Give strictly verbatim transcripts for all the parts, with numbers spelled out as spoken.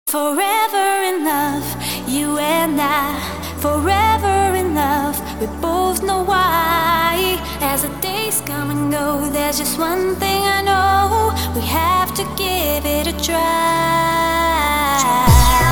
Forever in love, you and I. Forever in love, we both know why. As the days come and go, there's just one thing I know: we have to give it a try.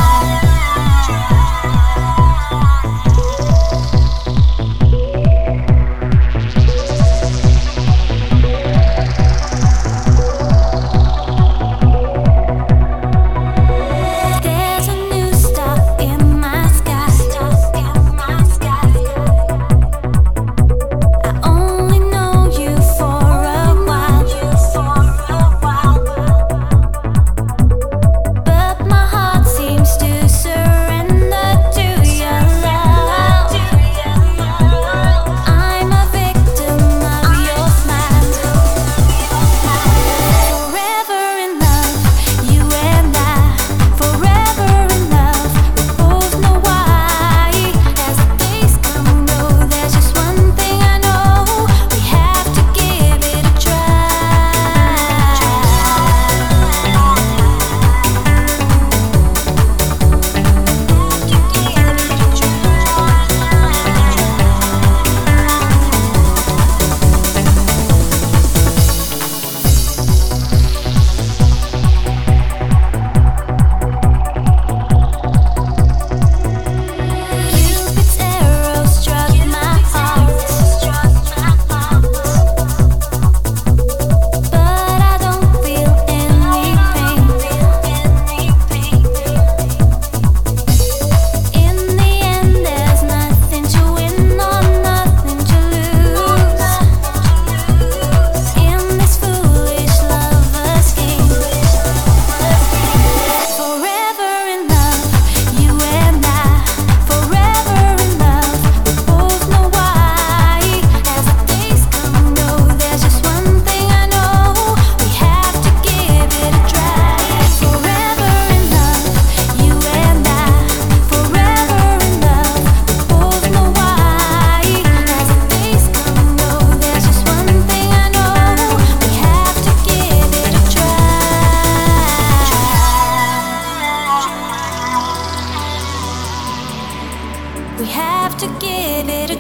We have to give it a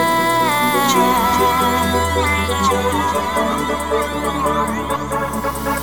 try.